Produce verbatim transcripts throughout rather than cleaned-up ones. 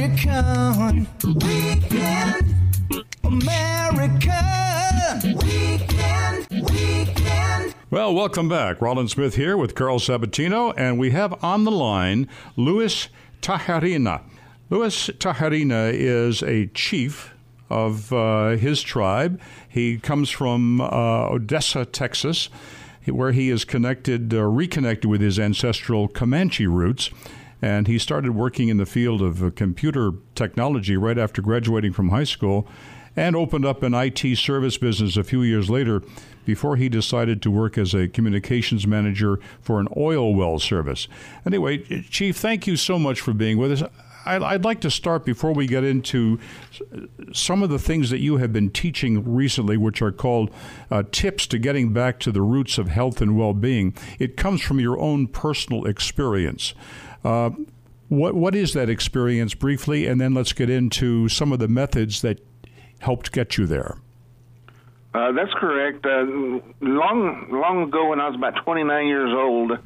American Weekend. American Weekend. Weekend. Well, welcome back. Rollin Smith here with Carl Sabatino, and we have on the line Luis Tejerina. Luis Tejerina is a chief of uh, his tribe. He comes from uh, Odessa, Texas, where he is connected, uh, reconnected with his ancestral Comanche roots. And he started working in the field of uh, computer technology right after graduating from high school, and opened up an I T service business a few years later before he decided to work as a communications manager for an oil well service. Anyway, Chief, thank you so much for being with us. I'd like to start before we get into some of the things that you have been teaching recently, which are called uh, tips to getting back to the roots of health and well-being. It comes from your own personal experience. Uh, what what is that experience briefly, and then let's get into some of the methods that helped get you there. Uh, that's correct. Uh, long, long ago, when I was about twenty-nine years old, uh,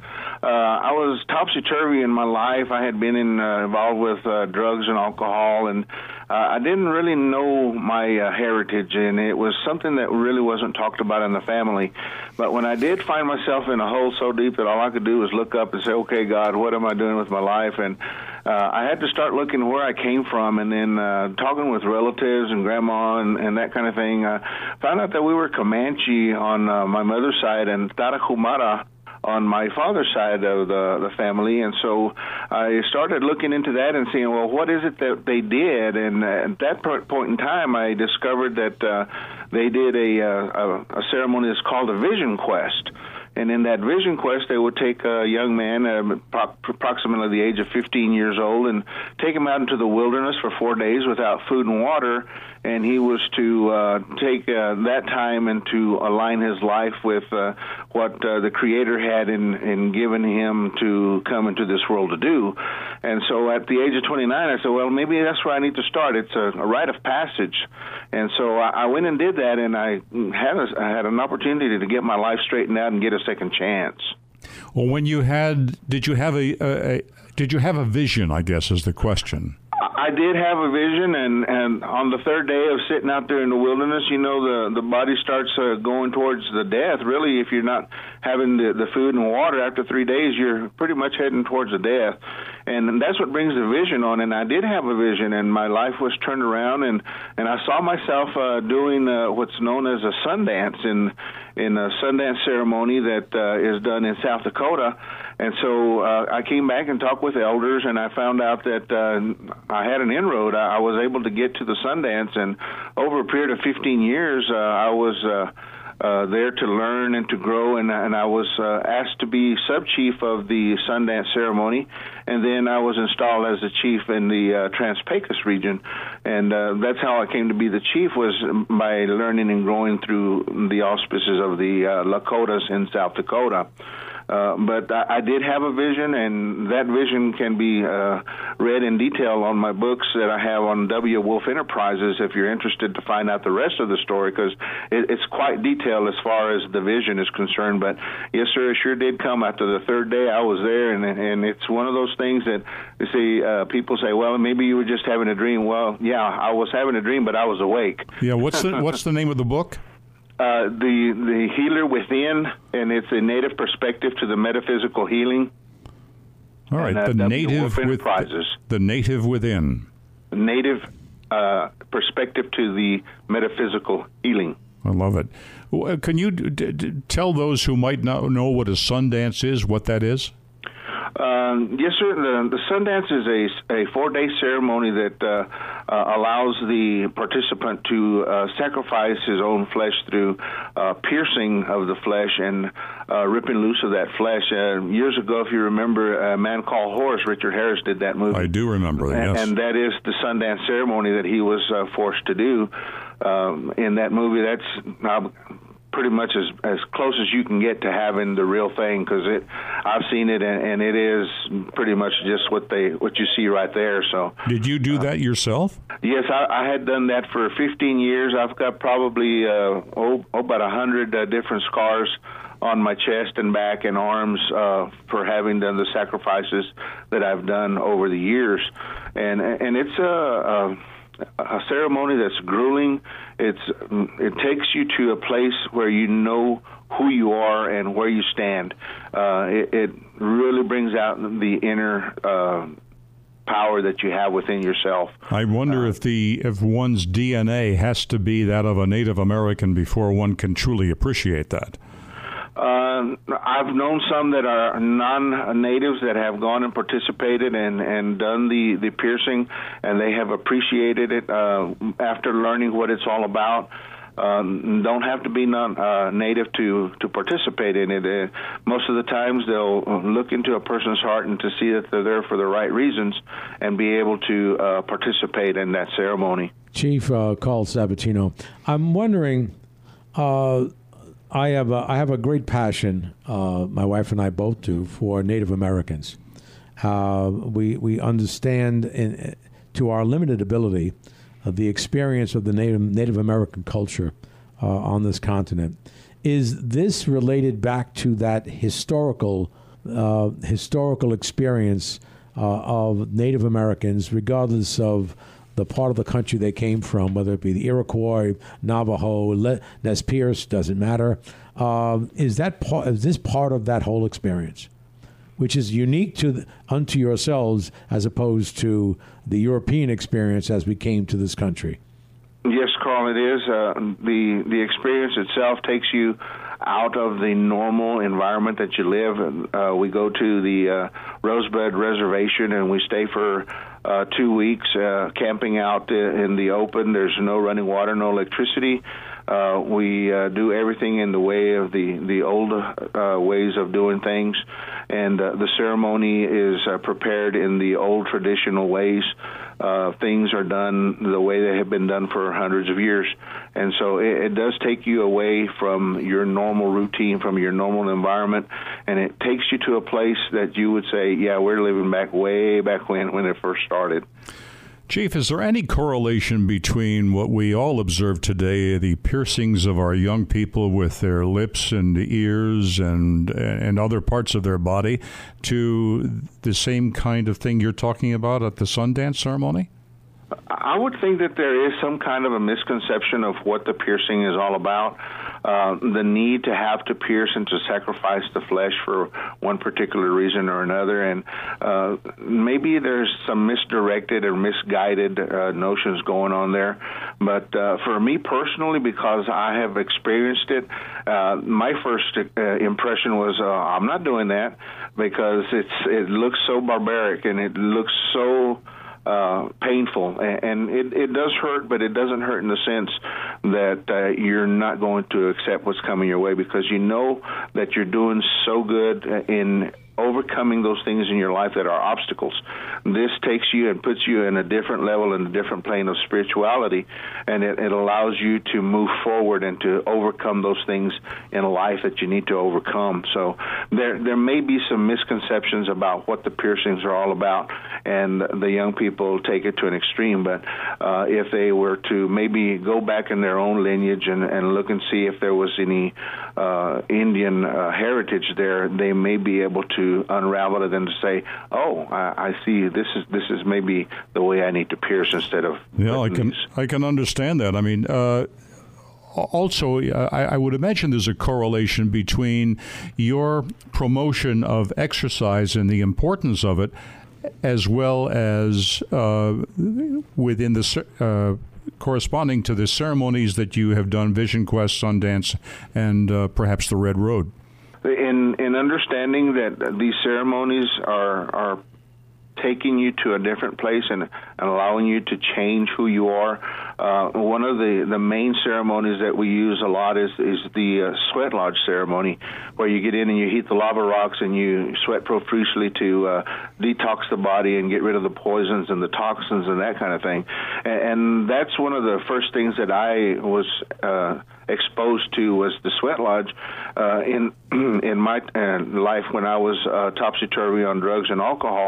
I was topsy-turvy in my life. I had been in, uh, involved with uh, drugs and alcohol, and uh, I didn't really know my uh, heritage, and it was something that really wasn't talked about in the family. But when I did find myself in a hole so deep that all I could do was look up and say, okay, God, what am I doing with my life? And Uh, I had to start looking where I came from, and then uh, talking with relatives and grandma and, and that kind of thing. Uh, found out that we were Comanche on uh, my mother's side and Tarahumara on my father's side of the, the family. And so I started looking into that and seeing, well, what is it that they did? And uh, at that point in time, I discovered that uh, they did a, a, a ceremony that's called a vision quest. And in that vision quest, they would take a young man, uh, approximately the age of fifteen years old, and take him out into the wilderness for four days without food and water. And he was to uh, take uh, that time and to align his life with uh, what uh, the Creator had in, in given him to come into this world to do. And so at the age of twenty-nine, I said, well, maybe that's where I need to start. It's a, a rite of passage. And so I, I went and did that, and I had, a, I had an opportunity to get my life straightened out and get a second chance. Well, when you had, did you have a, a, a did you have a vision, I guess, is the question. I did have a vision, and, and on the third day of sitting out there in the wilderness, you know, the, the body starts uh, going towards the death. Really, if you're not having the, the food and water after three days, you're pretty much heading towards the death. And that's what brings the vision on. And I did have a vision, and my life was turned around, and, and I saw myself uh, doing uh, what's known as a Sundance in, in a Sundance ceremony that uh, is done in South Dakota. And so uh, I came back and talked with elders, and I found out that uh, I had an inroad. I, I was able to get to the Sundance, and over a period of fifteen years, uh, I was uh, uh, there to learn and to grow, and, and I was uh, asked to be sub-chief of the Sundance ceremony, and then I was installed as the chief in the uh, Trans-Pecos region, and uh, that's how I came to be the chief, was by learning and growing through the auspices of the uh, Lakotas in South Dakota. Uh, but I, I did have a vision, and that vision can be uh, read in detail on my books that I have on W. Wolf Enterprises if you're interested to find out the rest of the story, because it, it's quite detailed as far as the vision is concerned. But yes, sir, it sure did come after the third day I was there, and, and it's one of those things that you see uh, people say, well, maybe you were just having a dream. Well, yeah, I was having a dream, but I was awake. Yeah, what's the, what's the name of the book? Uh, the the Healer Within, and it's a native perspective to the metaphysical healing. All right, and, uh, the native with the native within. Native uh, perspective to the metaphysical healing. I love it. Can you d- d- tell those who might not know what a Sundance is, what that is? Um, yes, sir. The, the Sundance is a, a four-day ceremony that uh, uh, allows the participant to uh, sacrifice his own flesh through uh, piercing of the flesh and uh, ripping loose of that flesh. Uh, years ago, if you remember, A Man Called Horse, Richard Harris did that movie. I do remember that, yes. And, and that is the Sundance ceremony that he was uh, forced to do. Um, in that movie, that's... Uh, pretty much as as close as you can get to having the real thing, because it I've seen it, and, and it is pretty much just what they what you see right there. So did you do uh, that yourself? Yes, I, I had done that for fifteen years. I've got probably uh, oh, about a hundred uh, different scars on my chest and back and arms uh, for having done the sacrifices that I've done over the years. and and it's a, a a ceremony that's grueling. It's it takes you to a place where you know who you are and where you stand. Uh, it, it really brings out the inner uh, power that you have within yourself. I wonder uh, if the if one's D N A has to be that of a Native American before one can truly appreciate that. Uh, I've known some that are non-natives that have gone and participated and, and done the, the piercing, and they have appreciated it uh, after learning what it's all about. Um, don't have to be non, uh, native to, to participate in it. Uh, most of the times they'll look into a person's heart and to see that they're there for the right reasons and be able to uh, participate in that ceremony. Chief uh, Carl Sabatino, I'm wondering, uh, I have a, I have a great passion, uh, my wife and I both do, for Native Americans. Uh, we, we understand in, to our limited ability Uh, the experience of the Native, Native American culture uh, on this continent. Is this related back to that historical uh, historical experience uh, of Native Americans, regardless of the part of the country they came from, whether it be the Iroquois, Navajo, Le- Nez Perce, doesn't matter? Uh, is that part? Is this part of that whole experience, which is unique to the, unto yourselves as opposed to the European experience as we came to this country? Yes, Carl, it is. Uh, the the experience itself takes you out of the normal environment that you live. Uh, we go to the uh, Rosebud Reservation and we stay for uh, two weeks uh, camping out in the open. There's no running water, no electricity. Uh, we uh, do everything in the way of the, the old uh, ways of doing things, and uh, the ceremony is uh, prepared in the old traditional ways. Uh, things are done the way they have been done for hundreds of years, and so it, it does take you away from your normal routine, from your normal environment, and it takes you to a place that you would say, yeah, we're living back way back when, when it first started. Chief, is there any correlation between what we all observe today, the piercings of our young people with their lips and ears and and other parts of their body, to the same kind of thing you're talking about at the Sundance ceremony? I would think that there is some kind of a misconception of what the piercing is all about. Uh, the need to have to pierce and to sacrifice the flesh for one particular reason or another. And uh, maybe there's some misdirected or misguided uh, notions going on there. But uh, for me personally, because I have experienced it, uh, my first uh, impression was, uh, I'm not doing that, because it's it looks so barbaric and it looks so Uh, painful, and it, it does hurt, but it doesn't hurt in the sense that uh, you're not going to accept what's coming your way, because you know that you're doing so good in overcoming those things in your life that are obstacles. This takes you and puts you in a different level, in a different plane of spirituality, and it, it allows you to move forward and to overcome those things in life that you need to overcome. So there there may be some misconceptions about what the piercings are all about, and the young people take it to an extreme. But uh, if they were to maybe go back in their own lineage and, and look and see if there was any uh, Indian uh, heritage there, they may be able to unravel it and to say, "Oh, I, I see. This is this is maybe the way I need to pierce instead of." Yeah, I can I can understand that. I mean, uh, also, I, I would imagine there's a correlation between your promotion of exercise and the importance of it, as well as uh, within the uh, corresponding to the ceremonies that you have done, Vision Quest, Sundance, and uh, perhaps the Red Road. In in understanding that these ceremonies are are taking you to a different place and, and allowing you to change who you are. Uh, one of the, the main ceremonies that we use a lot is, is the uh, sweat lodge ceremony, where you get in and you heat the lava rocks and you sweat profusely to uh, detox the body and get rid of the poisons and the toxins and that kind of thing. And, and that's one of the first things that I was uh, exposed to, was the sweat lodge uh, in in my uh, life when I was uh, topsy-turvy on drugs and alcohol.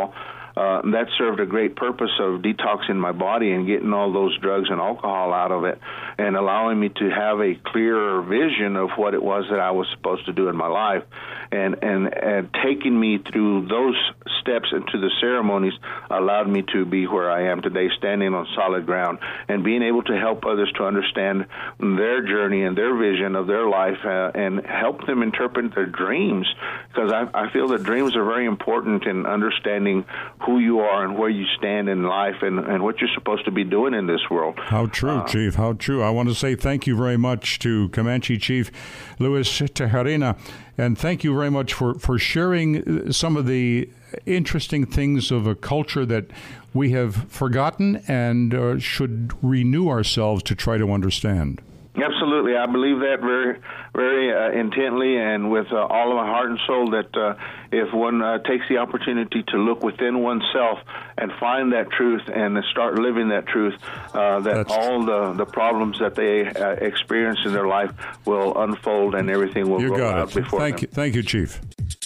uh, that served a great purpose of detoxing my body and getting all those drugs and alcohol out of it, and allowing me to have a clearer vision of what it was that I was supposed to do in my life. And, and, and taking me through those steps into the ceremonies allowed me to be where I am today, standing on solid ground and being able to help others to understand their journey and their vision of their life, uh, and help them interpret their dreams, because I, I feel that dreams are very important in understanding who you are and where you stand in life, and, and what you're supposed to be doing in this world. How true, uh, Chief, how true. I want to say thank you very much to Comanche Chief Luis Tejerina. And thank you very much for, for sharing some of the interesting things of a culture that we have forgotten and uh, should renew ourselves to try to understand. Absolutely. I believe that very, very uh, intently and with uh, all of my heart and soul, that uh, if one uh, takes the opportunity to look within oneself and find that truth and start living that truth, uh, that That's all the, the problems that they uh, experience in their life will unfold and everything will you go got out it. before Thank them. you. Thank you, Chief.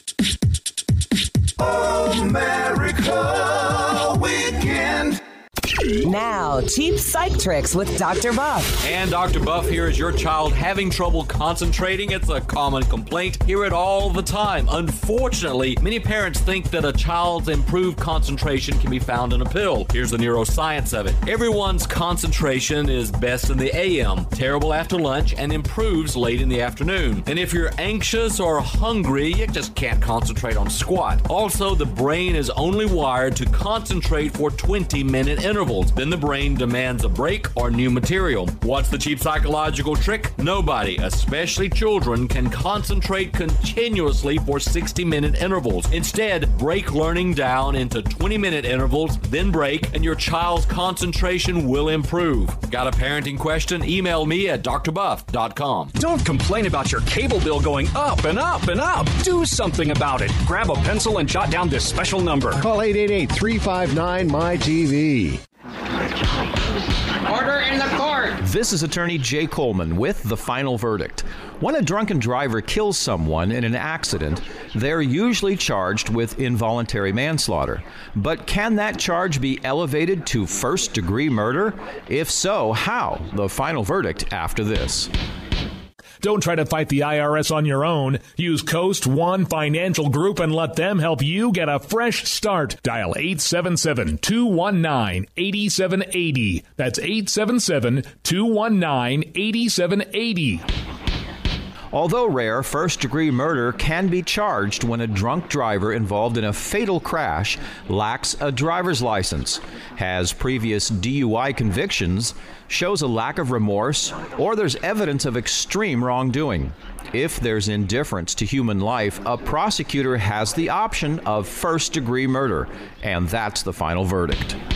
America Weekend. Now, cheap psych tricks with Doctor Buff. And Doctor Buff here. Is your child having trouble concentrating? It's a common complaint. Hear it all the time. Unfortunately, many parents think that a child's improved concentration can be found in a pill. Here's the neuroscience of it. Everyone's concentration is best in the A M, terrible after lunch, and improves late in the afternoon. And if you're anxious or hungry, you just can't concentrate on squat. Also, the brain is only wired to concentrate for twenty-minute intervals. Then the brain demands a break or new material. What's the cheap psychological trick? Nobody, especially children, can concentrate continuously for sixty-minute intervals. Instead, break learning down into twenty-minute intervals, then break, and your child's concentration will improve. Got a parenting question? Email me at d r buff dot com. Don't complain about your cable bill going up and up and up. Do something about it. Grab a pencil and jot down this special number. Call eight eight eight, three five nine, M Y T V. Order in the court. This is attorney Jay Coleman with The Final Verdict. When a drunken driver kills someone in an accident, they're usually charged with involuntary manslaughter. But can that charge be elevated to first-degree murder? If so, how? The Final Verdict after this. Don't try to fight the I R S on your own. Use Coast One Financial Group and let them help you get a fresh start. Dial eight seven seven, two one nine, eight seven eight zero. That's eight seven seven, two one nine, eight seven eight zero. Although rare, first-degree murder can be charged when a drunk driver involved in a fatal crash lacks a driver's license, has previous D U I convictions, shows a lack of remorse, or there's evidence of extreme wrongdoing. If there's indifference to human life, a prosecutor has the option of first-degree murder, and that's the final verdict.